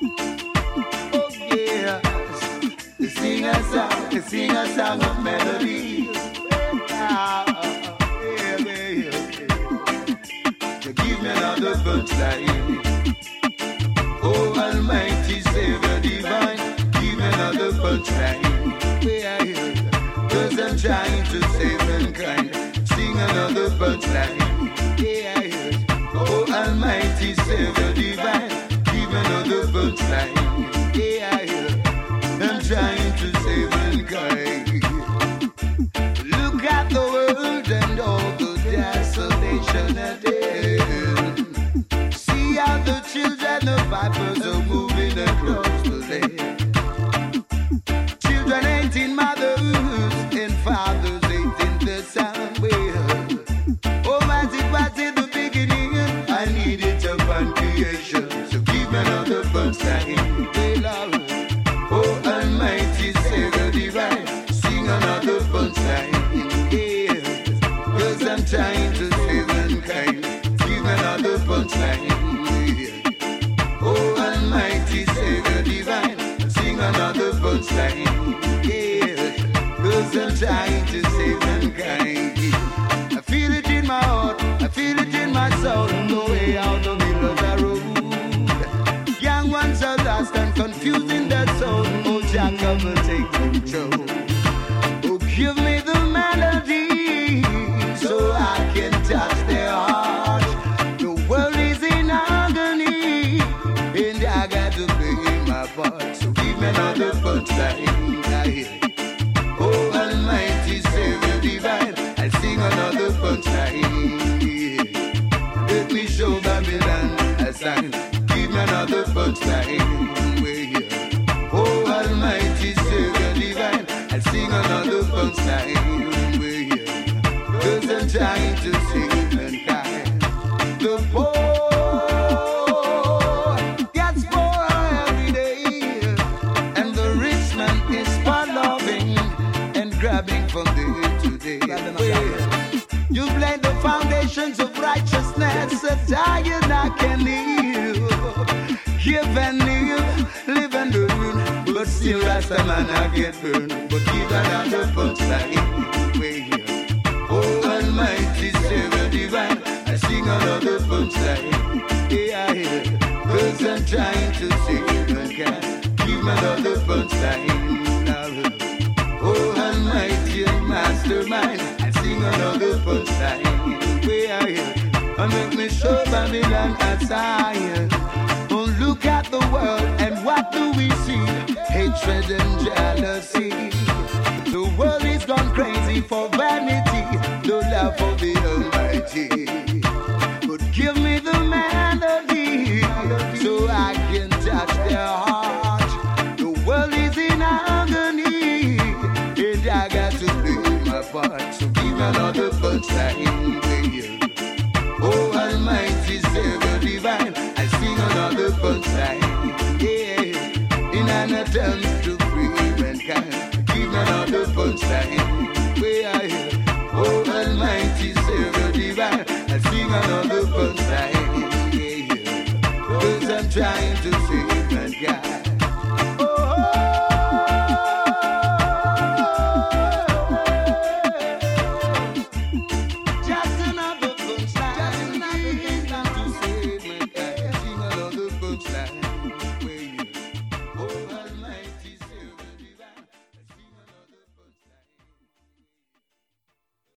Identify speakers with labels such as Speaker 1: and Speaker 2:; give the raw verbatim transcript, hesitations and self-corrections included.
Speaker 1: Oh yes, sing a song, sing a song of melody. Ah, yeah, yeah, yeah. To give me another punchline. Oh Almighty Savior Divine, give me another punchline. Yeah, yeah. Cause I'm trying to save mankind. Sing another punchline. Yeah, yeah. Oh Almighty Savior Divine, give me another punchline. Yeah, yeah. I'm trying to save mankind. Look at the world and all the desolation it is. See how the children of vipers are moving across the land. Children ain't in mothers and fathers ain't in the sound way. Almighty was in the beginning, I need it upon creation. So give me another punchline. Oh Almighty Savior Divine, sing another punchline. Yeah, cause I'm trying to save mankind. Give me another punchline. Yeah. Oh Almighty Savior Divine, sing another punchline. Yeah, cause I'm trying to save mankind. I feel it in my heart, I feel it in my soul. No way out the middle of the road. Young ones are lost and confused in their soul. Oh Jah, come and take control. Oh, give me the melody so I can touch their heart. The world is in agony and I got to play my part. So give me another punchline. Oh Almighty Savior Divine, I'll sing another punchline. Yeah. Let me show Babylon a sign. Give me another punchline. Yeah. Oh Almighty Savior Divine, I'll sing another punchline. Yeah. Cause I'm trying to save mankind. The poor gets poorer every day, and the rich man is loving and grabbing from day to day. You blame the foundations of righteousness, that I and I can live. Give and live, live and learn, but still Rasta man I get burned. But give another punchline. Oh Almighty Savior Divine, I sing another punchline. Yeah, yeah, cause I'm trying to save mankind. Give me another punchline. Oh Almighty and Mastermind, I sing another punchline. Yeah, yeah, and make me show Babylon a sign. Oh, look at the world and what do we see? Hatred and jealousy. The world is gone crazy for vanity, the love of the Almighty. But give me the melody so I can touch their heart. The world is in agony and I got to play my part. So give another punchline. Oh Almighty Savior Divine, I sing another punchline. Yeah, in an attempt to free mankind, give another punchline. Oh Almighty Savior Divine, I sing another punchline. Yeah, cause I'm trying to sing